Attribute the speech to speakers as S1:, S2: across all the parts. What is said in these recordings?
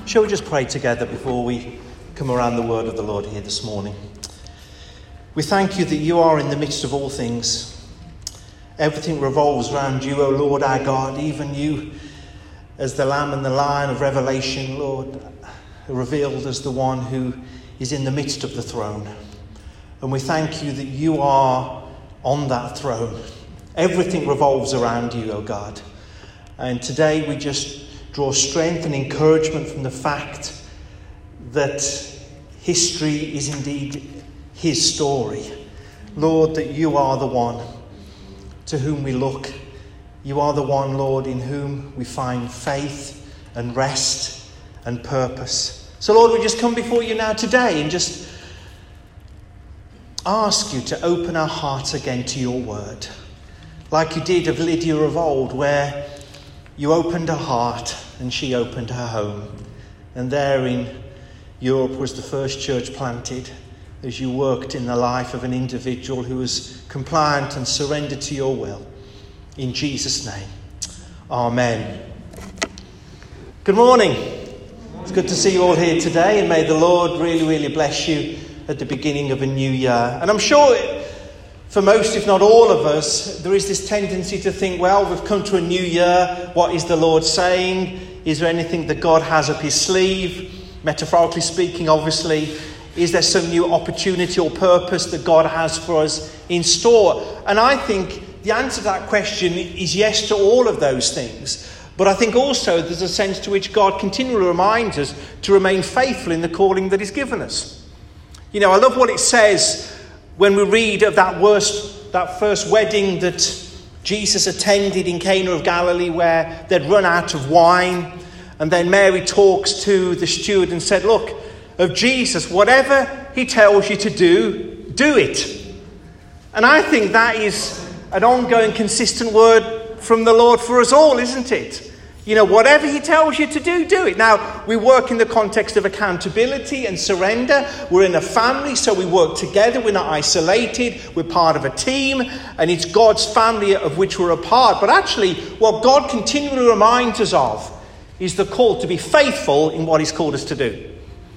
S1: Shall we just pray together before we come around the word of the Lord here this morning? We thank you that you are in the midst of all things. Everything revolves around you, O Lord our God, even you as the Lamb and the Lion of Revelation, Lord, revealed as the one who is in the midst of the throne. And we thank you that you are on that throne. Everything revolves around you, O God. And today we just draw strength and encouragement from the fact that history is indeed his story. Lord, that you are the one to whom we look. You are the one, Lord, in whom we find faith and rest and purpose. So, Lord, we just come before you now today and just ask you to open our hearts again to your word. Like you did of Lydia of old, where you opened her heart and she opened her home. And there in Europe was the first church planted as you worked in the life of an individual who was compliant and surrendered to your will. In Jesus' name, amen. Good morning. It's good to see you all here today, and may the Lord really, really bless you at the beginning of a new year. And I'm sure for most, if not all of us, there is this tendency to think, well, we've come to a new year. What is the Lord saying? Is there anything that God has up his sleeve? Metaphorically speaking, obviously. Is there some new opportunity or purpose that God has for us in store? And I think the answer to that question is yes to all of those things. But I think also there's a sense to which God continually reminds us to remain faithful in the calling that he's given us. You know, I love what it says when we read of that first wedding that Jesus attended in Cana of Galilee, where they'd run out of wine. And then Mary talks to the steward and said, look, of Jesus, whatever he tells you to do, do it. And I think that is an ongoing, consistent word from the Lord for us all, isn't it? You know, whatever he tells you to do, do it. Now, we work in the context of accountability and surrender. We're in a family, so we work together. We're not isolated. We're part of a team, and it's God's family of which we're a part. But actually, what God continually reminds us of is the call to be faithful in what he's called us to do.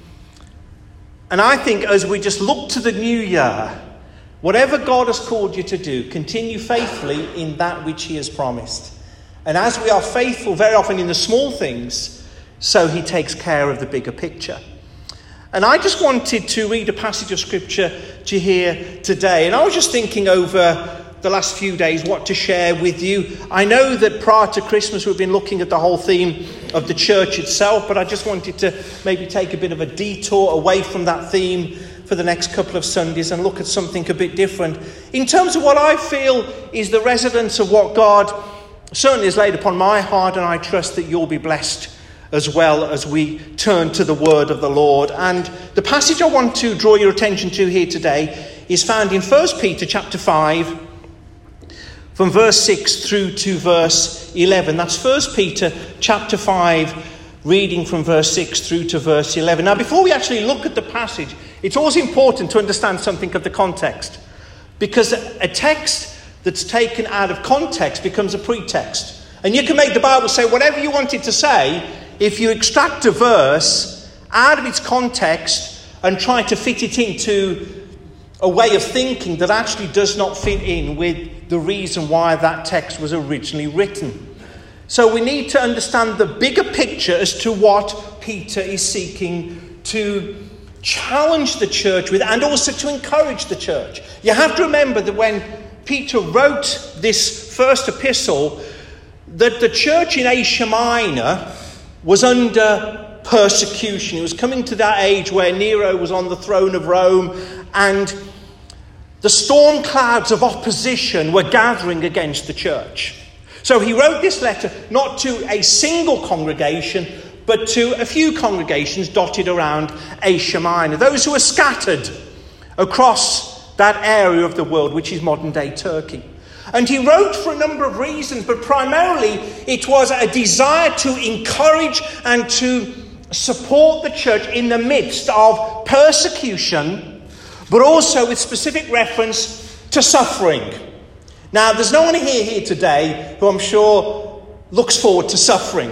S1: And I think as we just look to the new year, whatever God has called you to do, continue faithfully in that which he has promised. And as we are faithful very often in the small things, so he takes care of the bigger picture. And I just wanted to read a passage of scripture to you here today. And I was just thinking over the last few days what to share with you. I know that prior to Christmas we've been looking at the whole theme of the church itself, but I just wanted to maybe take a bit of a detour away from that theme for the next couple of Sundays and look at something a bit different in terms of what I feel is the resonance of what God certainly is laid upon my heart, and I trust that you'll be blessed as well as we turn to the word of the Lord. And the passage I want to draw your attention to here today is found in 1 Peter chapter 5, from verse 6 through to verse 11. That's 1 Peter chapter 5, reading from verse 6 through to verse 11. Now, before we actually look at the passage, it's always important to understand something of the context, because a text that's taken out of context becomes a pretext. And you can make the Bible say whatever you want it to say if you extract a verse out of its context and try to fit it into a way of thinking that actually does not fit in with the reason why that text was originally written. So we need to understand the bigger picture as to what Peter is seeking to challenge the church with, and also to encourage the church. You have to remember that when Peter wrote this first epistle, that the church in Asia Minor was under persecution. It was coming to that age where Nero was on the throne of Rome, and the storm clouds of opposition were gathering against the church. So he wrote this letter not to a single congregation, but to a few congregations dotted around Asia Minor, those who were scattered across that area of the world, which is modern-day Turkey. And he wrote for a number of reasons, but primarily it was a desire to encourage and to support the church in the midst of persecution, but also with specific reference to suffering. Now, there's no one here today who I'm sure looks forward to suffering,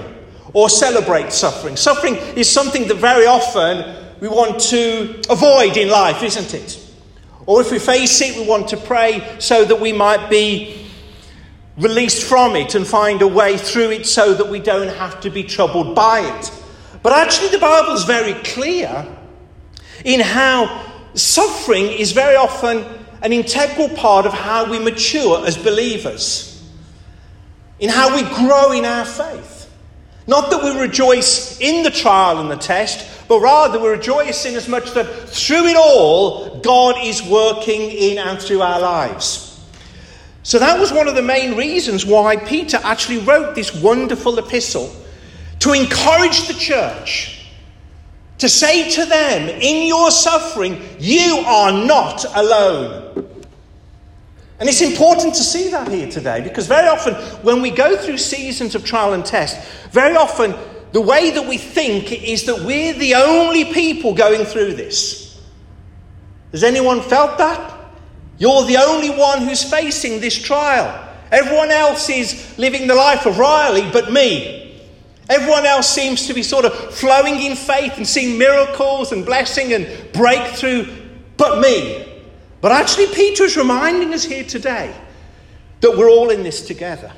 S1: or celebrate suffering. Suffering is something that very often we want to avoid in life, isn't it? Or if we face it, we want to pray so that we might be released from it and find a way through it so that we don't have to be troubled by it. But actually the Bible is very clear in how suffering is very often an integral part of how we mature as believers, in how we grow in our faith. Not that we rejoice in the trial and the test, but rather we rejoice in as much that through it all, God is working in and through our lives. So that was one of the main reasons why Peter actually wrote this wonderful epistle, to encourage the church, to say to them, in your suffering, you are not alone. And it's important to see that here today, because very often when we go through seasons of trial and test, very often the way that we think is that we're the only people going through this. Has anyone felt that? You're the only one who's facing this trial. Everyone else is living the life of Riley but me. Everyone else seems to be sort of flowing in faith and seeing miracles and blessing and breakthrough but me. But actually Peter is reminding us here today that we're all in this together.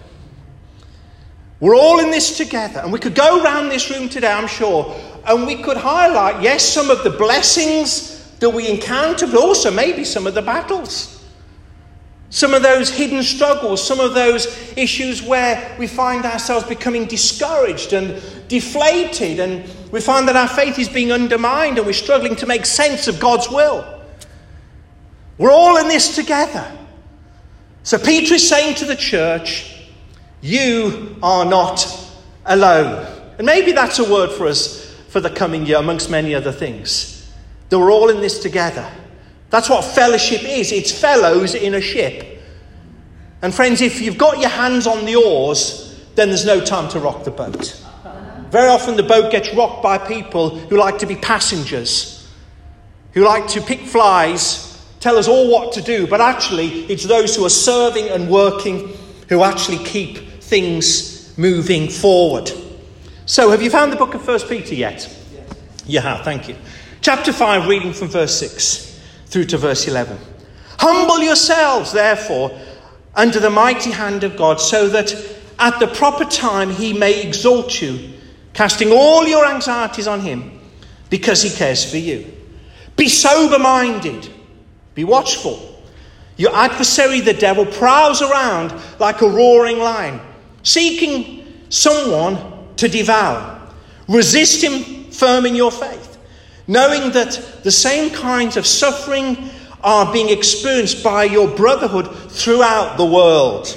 S1: We're all in this together. And we could go around this room today, I'm sure, and we could highlight, yes, some of the blessings that we encounter, but also maybe some of the battles. Some of those hidden struggles, some of those issues where we find ourselves becoming discouraged and deflated, and we find that our faith is being undermined and we're struggling to make sense of God's will. We're all in this together. So Peter is saying to the church, you are not alone. And maybe that's a word for us for the coming year, amongst many other things. That we're all in this together. That's what fellowship is. It's fellows in a ship. And friends, if you've got your hands on the oars, then there's no time to rock the boat. Very often the boat gets rocked by people who like to be passengers, who like to pick flies, tell us all what to do. But actually, it's those who are serving and working who actually keep things moving forward. So, have you found the book of 1 Peter yet? Yes. You have, thank you. Chapter 5, reading from verse 6. Through to verse 11. Humble yourselves, therefore, under the mighty hand of God, so that at the proper time he may exalt you, casting all your anxieties on him, because he cares for you. Be sober-minded, be watchful. Your adversary, the devil, prowls around like a roaring lion, seeking someone to devour. Resist him firm in your faith, knowing that the same kinds of suffering are being experienced by your brotherhood throughout the world.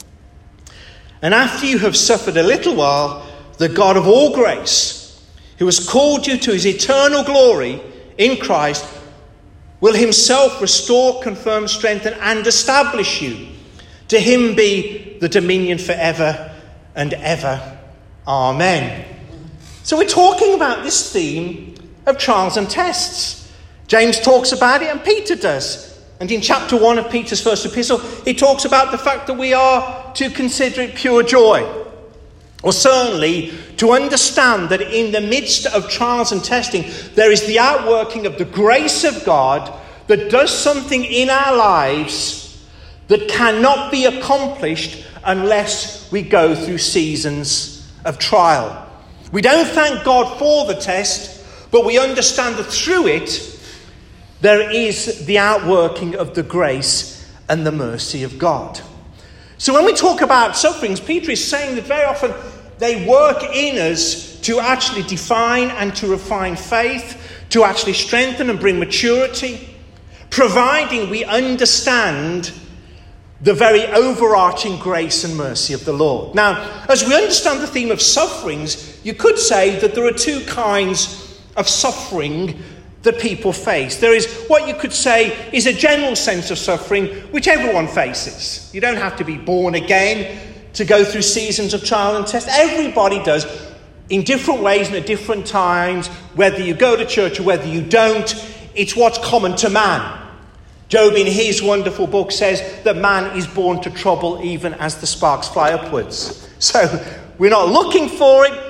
S1: And after you have suffered a little while, the God of all grace, who has called you to his eternal glory in Christ, will himself restore, confirm, strengthen, and establish you. To him be the dominion forever and ever. Amen. So we're talking about this theme of trials and tests. James talks about it and Peter does. And in chapter 1 of Peter's first epistle, he talks about the fact that we are to consider it pure joy. Or certainly to understand that in the midst of trials and testing, there is the outworking of the grace of God that does something in our lives that cannot be accomplished unless we go through seasons of trial. We don't thank God for the test, but we understand that through it, there is the outworking of the grace and the mercy of God. So when we talk about sufferings, Peter is saying that very often they work in us to actually define and to refine faith, to actually strengthen and bring maturity, providing we understand the very overarching grace and mercy of the Lord. Now, as we understand the theme of sufferings, you could say that there are two kinds of suffering that people face. There is what you could say is a general sense of suffering, which everyone faces. You don't have to be born again to go through seasons of trial and test. Everybody does, in different ways and at different times, whether you go to church or whether you don't. It's what's common to man. Job, in his wonderful book, says that man is born to trouble even as the sparks fly upwards. So we're not looking for it,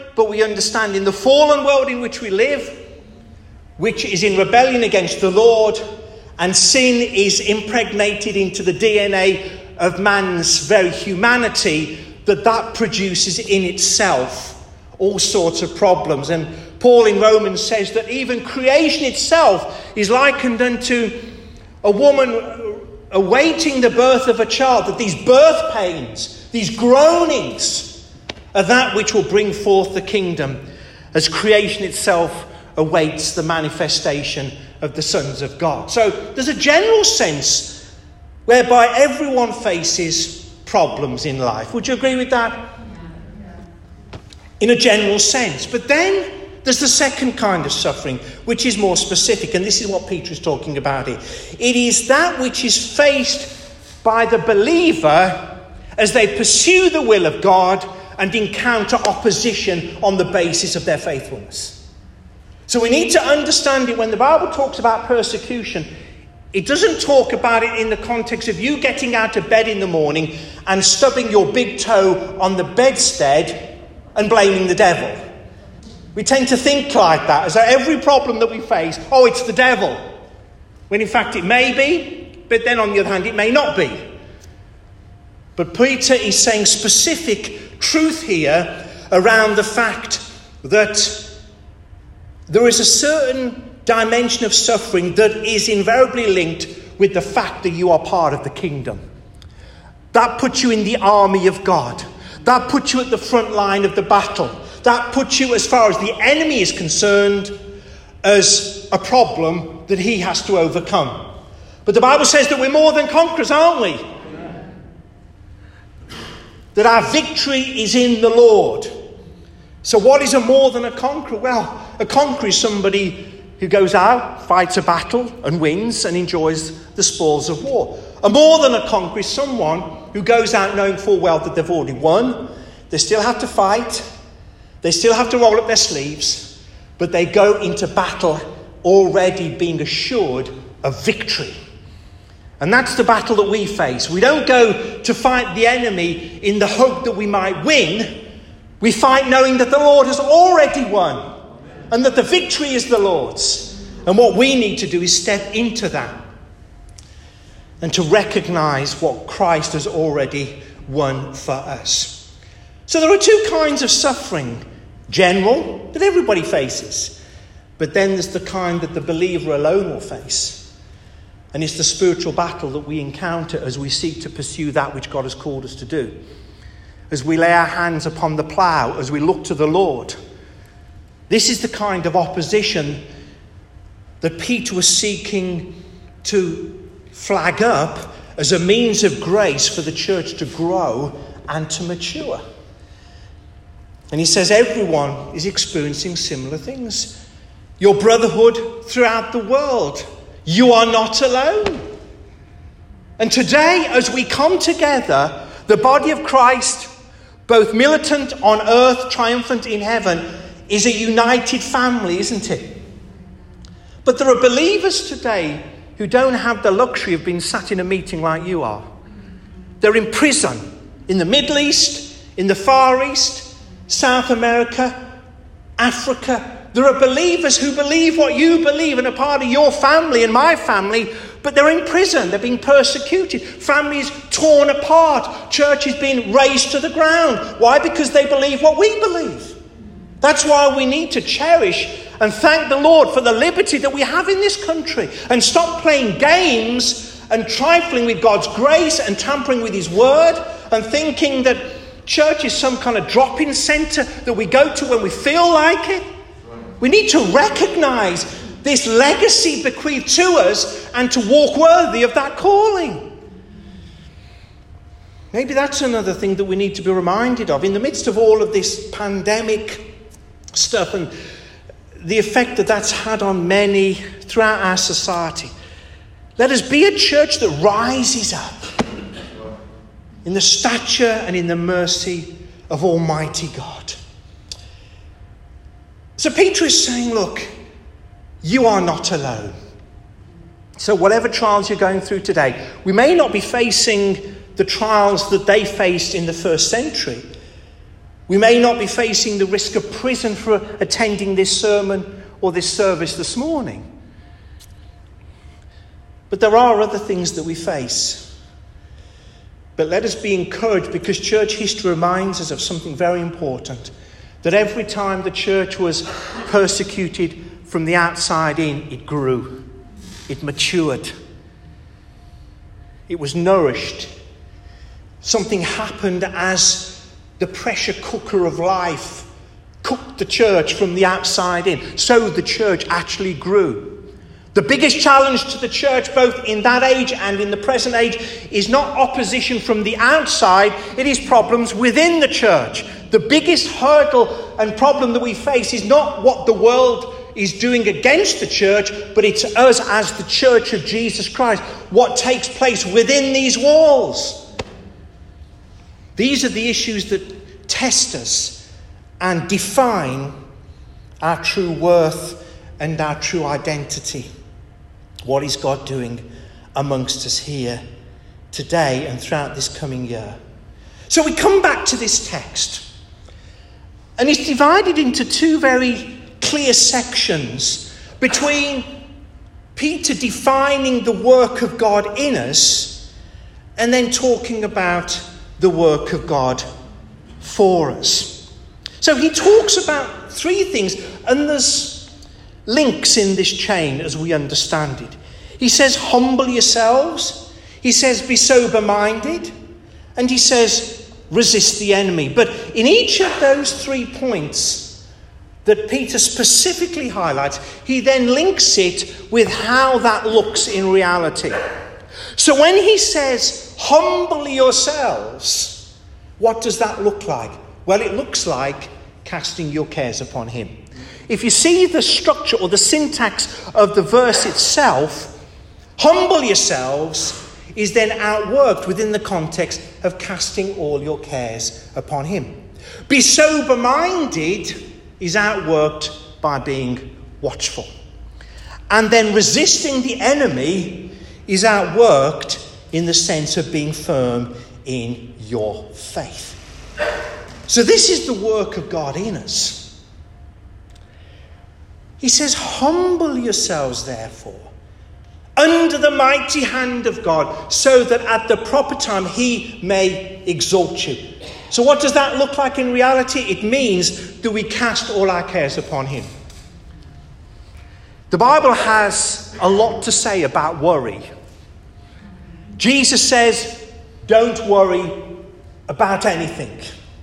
S1: but we understand in the fallen world in which we live, which is in rebellion against the Lord, and sin is impregnated into the DNA of man's very humanity, that produces in itself all sorts of problems. And Paul in Romans says that even creation itself is likened unto a woman awaiting the birth of a child, that these birth pains, these groanings, are that which will bring forth the kingdom, as creation itself awaits the manifestation of the sons of God. So there's a general sense whereby everyone faces problems in life. Would you agree with that? In a general sense. But then there's the second kind of suffering, which is more specific, and this is what Peter is talking about here. It is that which is faced by the believer as they pursue the will of God and encounter opposition on the basis of their faithfulness. So we need to understand it. When the Bible talks about persecution, it doesn't talk about it in the context of you getting out of bed in the morning and stubbing your big toe on the bedstead and blaming the devil. We tend to think like that, as though every problem that we face, it's the devil. When in fact it may be, but then on the other hand it may not be. But Peter is saying specific truth here around the fact that there is a certain dimension of suffering that is invariably linked with the fact that you are part of the kingdom. That puts you in the army of God. That puts you at the front line of the battle. That puts you, as far as the enemy is concerned, as a problem that he has to overcome. But the Bible says that we're more than conquerors, aren't we? That our victory is in the Lord. So what is a more than a conqueror? Well, a conqueror is somebody who goes out, fights a battle and wins and enjoys the spoils of war. A more than a conqueror is someone who goes out knowing full well that they've already won. They still have to fight. They still have to roll up their sleeves. But they go into battle already being assured of victory. And that's the battle that we face. We don't go to fight the enemy in the hope that we might win. We fight knowing that the Lord has already won. And that the victory is the Lord's. And what we need to do is step into that. And to recognize what Christ has already won for us. So there are two kinds of suffering. General, that everybody faces. But then there's the kind that the believer alone will face. And it's the spiritual battle that we encounter as we seek to pursue that which God has called us to do. As we lay our hands upon the plough, as we look to the Lord. This is the kind of opposition that Peter was seeking to flag up as a means of grace for the church to grow and to mature. And he says everyone is experiencing similar things. Your brotherhood throughout the world. You are not alone. And today, as we come together, the body of Christ, both militant on earth, triumphant in heaven, is a united family, isn't it? But there are believers today who don't have the luxury of being sat in a meeting like you are. They're in prison in the Middle East, in the Far East, South America, Africa. There are believers who believe what you believe and are part of your family and my family, but they're in prison. They're being persecuted. Families torn apart. Churches being razed to the ground. Why? Because they believe what we believe. That's why we need to cherish and thank the Lord for the liberty that we have in this country and stop playing games and trifling with God's grace and tampering with his word and thinking that church is some kind of drop-in centre that we go to when we feel like it. We need to recognise this legacy bequeathed to us and to walk worthy of that calling. Maybe that's another thing that we need to be reminded of in the midst of all of this pandemic stuff and the effect that that's had on many throughout our society. Let us be a church that rises up in the stature and in the mercy of Almighty God. So Peter is saying, look, you are not alone. So whatever trials you're going through today, we may not be facing the trials that they faced in the first century. We may not be facing the risk of prison for attending this sermon or this service this morning. But there are other things that we face. But let us be encouraged, because church history reminds us of something very important. That every time the church was persecuted from the outside in, it grew. It matured. It was nourished. Something happened as the pressure cooker of life cooked the church from the outside in. So the church actually grew. The biggest challenge to the church, both in that age and in the present age, is not opposition from the outside. It is problems within the church. The biggest hurdle and problem that we face is not what the world is doing against the church, but it's us as the church of Jesus Christ. What takes place within these walls. These are the issues that test us and define our true worth and our true identity. What is God doing amongst us here today and throughout this coming year? So we come back to this text, and it's divided into two very clear sections between Peter defining the work of God in us and then talking about the work of God for us. So he talks about three things, and there's links in this chain as we understand it. He says, humble yourselves. He says, be sober-minded. And he says, resist the enemy. But in each of those 3 points that Peter specifically highlights, he then links it with how that looks in reality. So when he says, humble yourselves, what does that look like? Well, it looks like casting your cares upon him. If you see the structure or the syntax of the verse itself, humble yourselves is then outworked within the context of casting all your cares upon him. Be sober-minded is outworked by being watchful. And then resisting the enemy is outworked in the sense of being firm in your faith. So this is the work of God in us. He says, humble yourselves, therefore, under the mighty hand of God, so that at the proper time he may exalt you. So what does that look like in reality? It means that we cast all our cares upon him. The Bible has a lot to say about worry. Jesus says, don't worry about anything.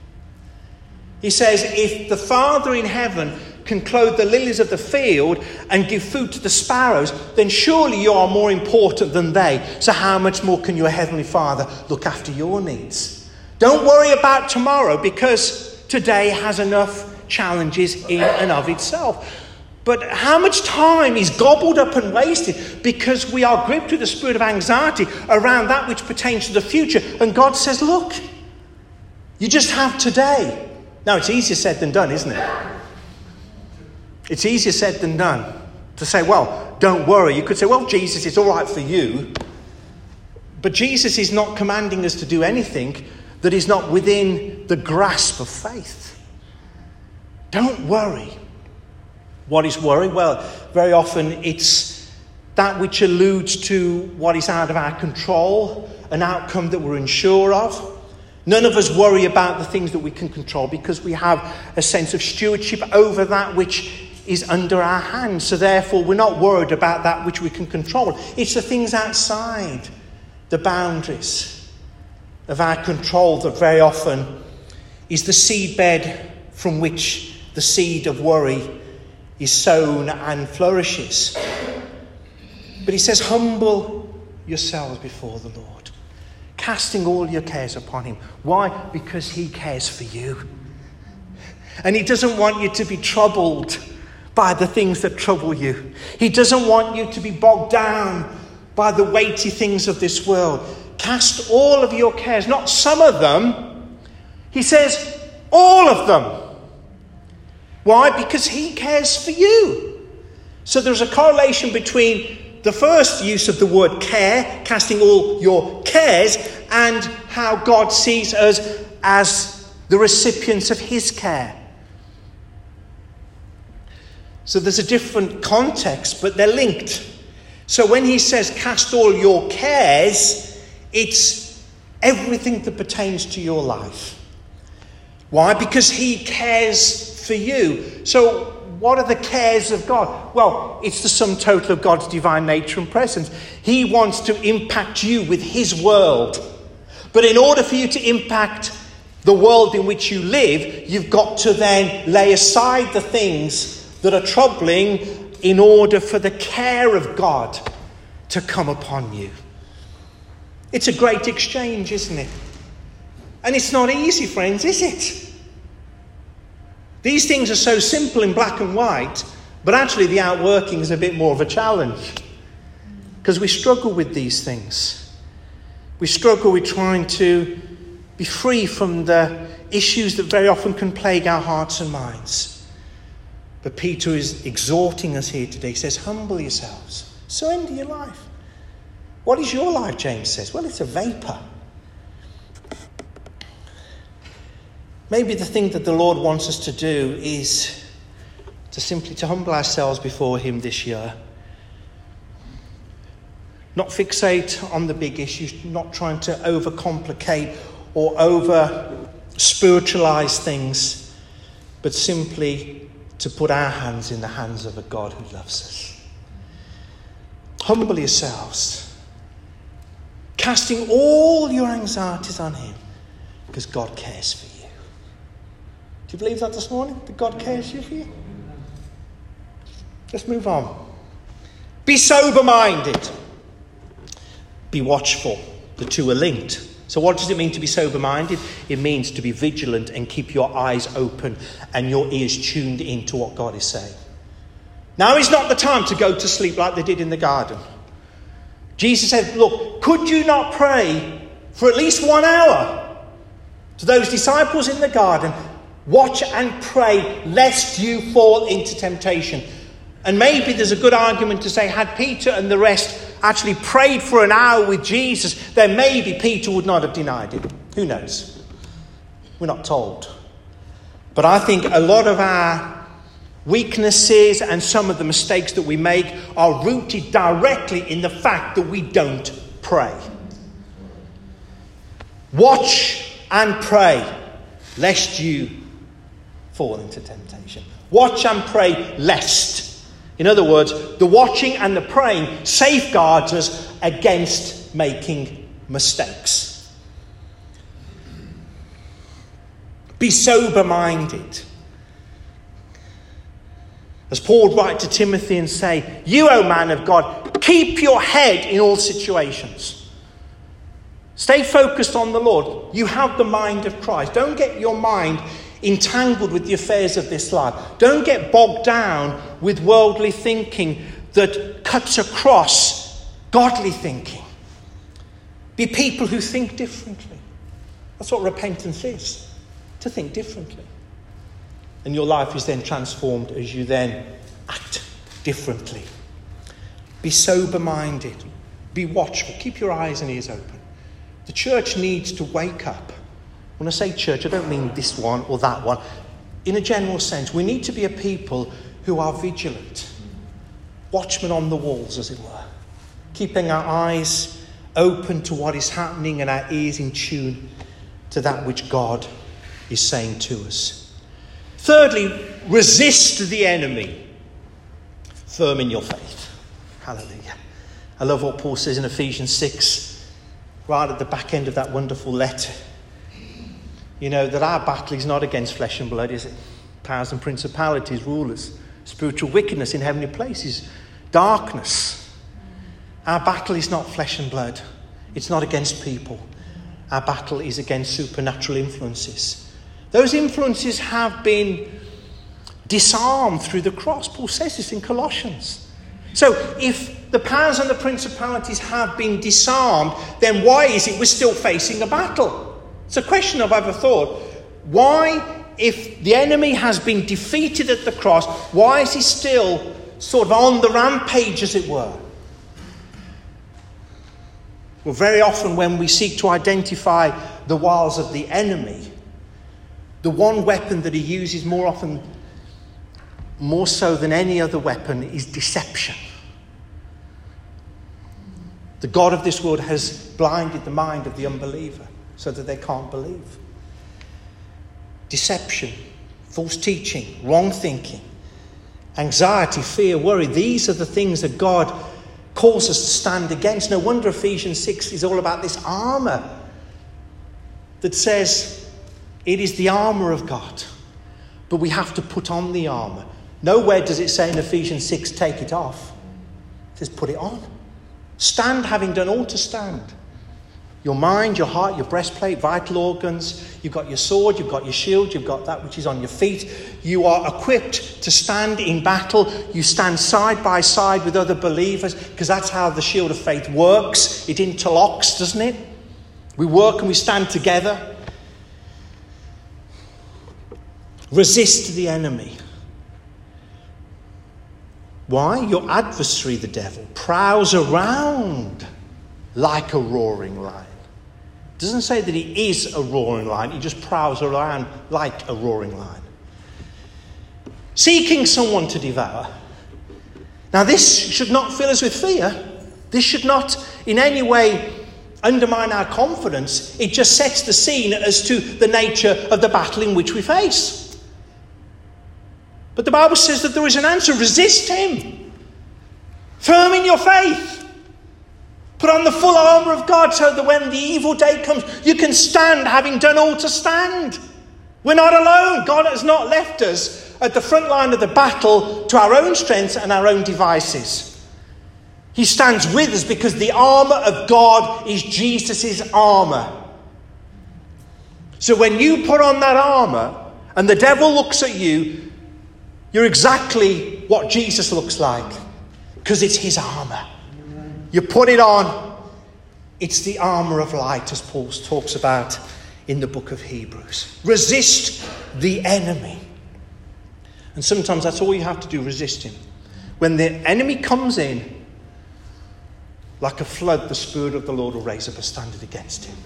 S1: He says, if the Father in heaven can clothe the lilies of the field and give food to the sparrows, then surely you are more important than they. So how much more can your heavenly Father look after your needs? Don't worry about tomorrow, because today has enough challenges in and of itself. But how much time is gobbled up and wasted because we are gripped with the spirit of anxiety around that which pertains to the future. And God says, look, you just have today. Now, it's easier said than done, isn't it? It's easier said than done to say, well, don't worry. You could say, well, Jesus, it's all right for you. But Jesus is not commanding us to do anything that is not within the grasp of faith. Don't worry. What is worry? Well, very often it's that which alludes to what is out of our control, an outcome that we're unsure of. None of us worry about the things that we can control because we have a sense of stewardship over that which is under our hands. So therefore, we're not worried about that which we can control. It's the things outside the boundaries of our control that very often is the seedbed from which the seed of worry is sown and flourishes. But he says, humble yourselves before the Lord, casting all your cares upon him. Why? Because he cares for you. And he doesn't want you to be troubled by the things that trouble you. He doesn't want you to be bogged down by the weighty things of this world. Cast all of your cares, not some of them. He says, all of them. Why? Because he cares for you. So there's a correlation between the first use of the word care, casting all your cares, and how God sees us as the recipients of his care. So there's a different context, but they're linked. So when he says, cast all your cares, it's everything that pertains to your life. Why? Because he cares for you. So what are the cares of God? Well, it's the sum total of God's divine nature and presence. He wants to impact you with his world. But in order for you to impact the world in which you live, you've got to then lay aside the things that are troubling in order for the care of God to come upon you. It's a great exchange, isn't it? And it's not easy, friends, is it? These things are so simple in black and white, but actually the outworking is a bit more of a challenge. Because we struggle with these things. We struggle with trying to be free from the issues that very often can plague our hearts and minds. But Peter is exhorting us here today. He says, humble yourselves. Surrender your life. What is your life, James says? Well, it's a vapour. Maybe the thing that the Lord wants us to do is to simply to humble ourselves before him this year. Not fixate on the big issues, not trying to overcomplicate or over-spiritualize things, but simply to put our hands in the hands of a God who loves us. Humble yourselves, casting all your anxieties on him, because God cares for you. Do you believe that this morning? That God cares for you? Let's move on. Be sober-minded. Be watchful. The two are linked. So what does it mean to be sober-minded? It means to be vigilant and keep your eyes open and your ears tuned into what God is saying. Now is not the time to go to sleep like they did in the garden. Jesus said, look, could you not pray for at least 1 hour? To those disciples in the garden, watch and pray lest you fall into temptation. And maybe there's a good argument to say, had Peter and the rest actually prayed for an hour with Jesus, then maybe Peter would not have denied him. Who knows? We're not told. But I think a lot of our weaknesses and some of the mistakes that we make are rooted directly in the fact that we don't pray. Watch and pray lest you fall into temptation. Watch and pray lest. In other words, the watching and the praying safeguards us against making mistakes. Be sober-minded. As Paul would write to Timothy and say, you, O man of God, keep your head in all situations. Stay focused on the Lord. You have the mind of Christ. Don't get your mind entangled with the affairs of this life. Don't get bogged down with worldly thinking that cuts across godly thinking. Be people who think differently. That's what repentance is, to think differently. And your life is then transformed as you then act differently. Be sober-minded. Be watchful. Keep your eyes and ears open. The church needs to wake up. When I say church, I don't mean this one or that one. In a general sense, we need to be a people who are vigilant. Watchmen on the walls, as it were. Keeping our eyes open to what is happening and our ears in tune to that which God is saying to us. Thirdly, resist the enemy. Firm in your faith. Hallelujah. I love what Paul says in Ephesians 6, right at the back end of that wonderful letter. You know, that our battle is not against flesh and blood, is it? Powers and principalities, rulers, spiritual wickedness in heavenly places, darkness. Our battle is not flesh and blood. It's not against people. Our battle is against supernatural influences. Those influences have been disarmed through the cross. Paul says this in Colossians. So if the powers and the principalities have been disarmed, then why is it we're still facing a battle? It's a question I've ever thought. Why, if the enemy has been defeated at the cross, why is he still sort of on the rampage, as it were? Well, very often when we seek to identify the wiles of the enemy, the one weapon that he uses more so than any other weapon, is deception. The god of this world has blinded the mind of the unbeliever so that they can't believe. Deception, false teaching, wrong thinking, anxiety, fear, worry. These are the things that God calls us to stand against. No wonder Ephesians 6 is all about this armour that says it is the armour of God. But we have to put on the armour. Nowhere does it say in Ephesians 6, take it off. It says put it on. Stand having done all to stand. Your mind, your heart, your breastplate, vital organs. You've got your sword, you've got your shield, you've got that which is on your feet. You are equipped to stand in battle. You stand side by side with other believers, because that's how the shield of faith works. It interlocks, doesn't it? We work and we stand together. Resist the enemy. Why? Your adversary, the devil, prowls around like a roaring lion. It doesn't say that he is a roaring lion. He just prowls around like a roaring lion. Seeking someone to devour. Now, this should not fill us with fear. This should not in any way undermine our confidence. It just sets the scene as to the nature of the battle in which we face. But the Bible says that there is an answer. Resist him. Firm in your faith. Put on the full armour of God so that when the evil day comes, you can stand having done all to stand. We're not alone. God has not left us at the front line of the battle to our own strengths and our own devices. He stands with us because the armour of God is Jesus' armour. So when you put on that armour and the devil looks at you, you're exactly what Jesus looks like, because it's his armour. You put it on. It's the armour of light, as Paul talks about in the book of Hebrews. Resist the enemy. And sometimes that's all you have to do, resist him. When the enemy comes in, like a flood, the Spirit of the Lord will raise up a standard against him.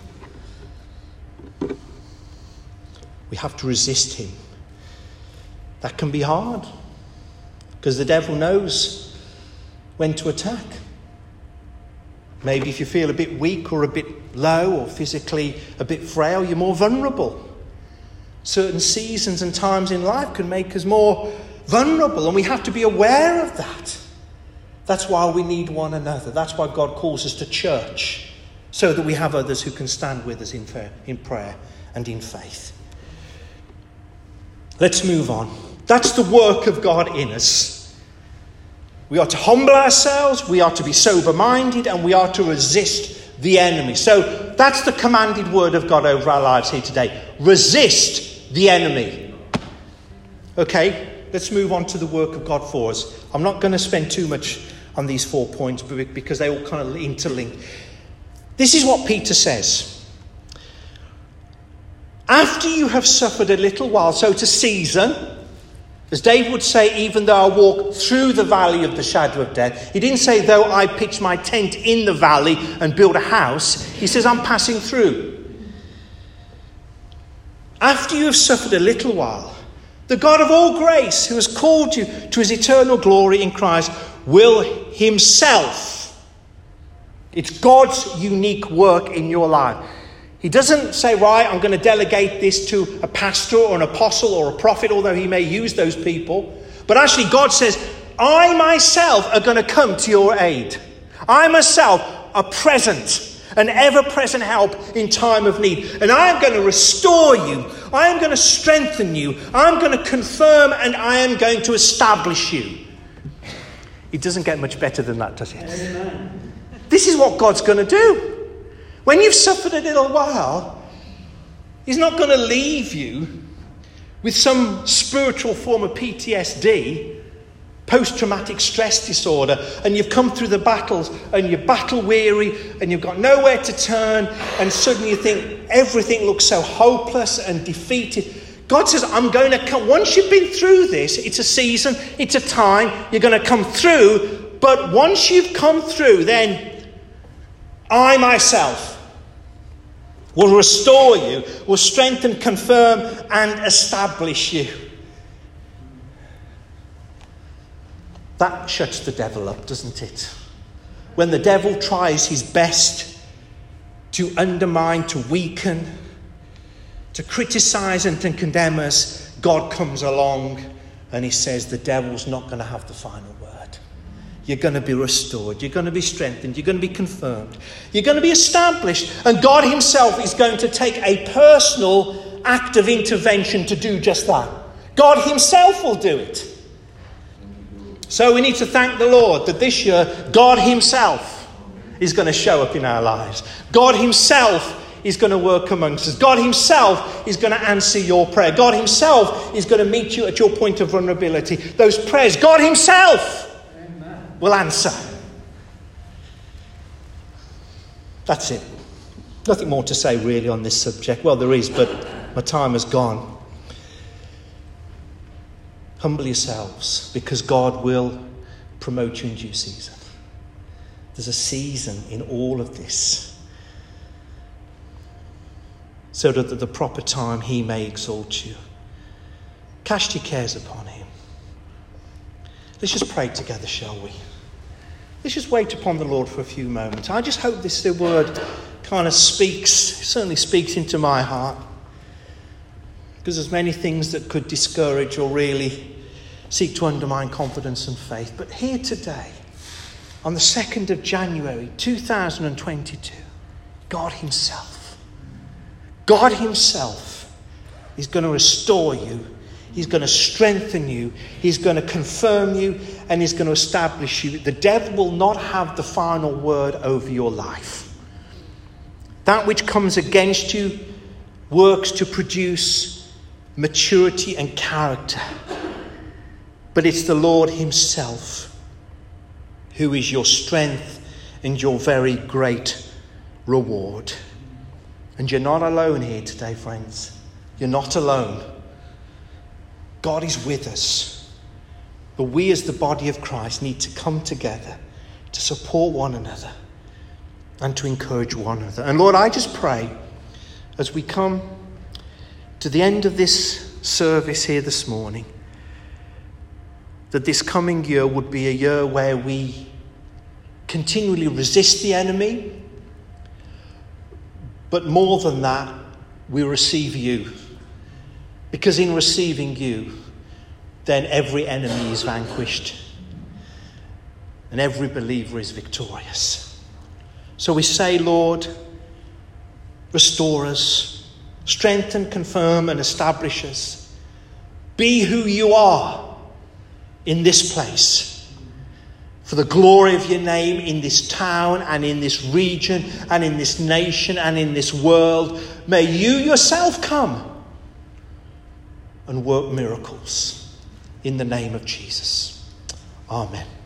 S1: We have to resist him. That can be hard, because the devil knows when to attack. Maybe if you feel a bit weak or a bit low or physically a bit frail, you're more vulnerable. Certain seasons and times in life can make us more vulnerable, and we have to be aware of that. That's why we need one another. That's why God calls us to church, so that we have others who can stand with us in prayer and in faith. Let's move on. That's the work of God in us. We are to humble ourselves, we are to be sober-minded, and we are to resist the enemy. So that's the commanded word of God over our lives here today. Resist the enemy. Okay, let's move on to the work of God for us. I'm not going to spend too much on these 4 points because they all kind of interlink. This is what Peter says. After you have suffered a little while, so to season, as David would say, even though I walk through the valley of the shadow of death. He didn't say, though I pitch my tent in the valley and build a house. He says, I'm passing through. After you have suffered a little while, the God of all grace, who has called you to his eternal glory in Christ, will himself. It's God's unique work in your life. He doesn't say, right, I'm going to delegate this to a pastor or an apostle or a prophet, although he may use those people. But actually God says, I myself are going to come to your aid. I myself are present, an ever-present help in time of need. And I am going to restore you. I am going to strengthen you. I'm going to confirm, and I am going to establish you. It doesn't get much better than that, does it? Amen. This is what God's going to do. When you've suffered a little while, he's not going to leave you with some spiritual form of PTSD, post-traumatic stress disorder, and you've come through the battles and you're battle weary and you've got nowhere to turn, and suddenly you think everything looks so hopeless and defeated. God says, I'm going to come. Once you've been through this, it's a season, it's a time, you're going to come through. But once you've come through, then I myself will restore you, will strengthen, confirm, and establish you. That shuts the devil up, doesn't it? When the devil tries his best to undermine, to weaken, to criticize and to condemn us, God comes along and he says the devil's not going to have the final word. You're going to be restored. You're going to be strengthened. You're going to be confirmed. You're going to be established. And God himself is going to take a personal act of intervention to do just that. God himself will do it. So we need to thank the Lord that this year God himself is going to show up in our lives. God himself is going to work amongst us. God himself is going to answer your prayer. God himself is going to meet you at your point of vulnerability. Those prayers, God himself will answer. That's it. Nothing more to say really on this subject. Well, there is, but my time has gone. Humble yourselves, because God will promote you in due season. There's a season in all of this, so that at the proper time he may exalt you. Cast your cares upon him. Let's just pray together, shall we? Let's just wait upon the Lord for a few moments. I just hope this word kind of certainly speaks into my heart. Because there's many things that could discourage or really seek to undermine confidence and faith. But here today, on the 2nd of January 2022, God himself is going to restore you. He's going to strengthen you. He's going to confirm you. And he's going to establish you. The devil will not have the final word over your life. That which comes against you works to produce maturity and character. But it's the Lord himself who is your strength and your very great reward. And you're not alone here today, friends. You're not alone. God is with us. But we as the body of Christ need to come together to support one another and to encourage one another. And Lord, I just pray as we come to the end of this service here this morning, that this coming year would be a year where we continually resist the enemy, but more than that, we receive you. Because in receiving you, then every enemy is vanquished and every believer is victorious. So we say, Lord, restore us, strengthen, confirm, and establish us. Be who you are in this place, for the glory of your name in this town and in this region and in this nation and in this world. May you yourself come and work miracles in the name of Jesus. Amen.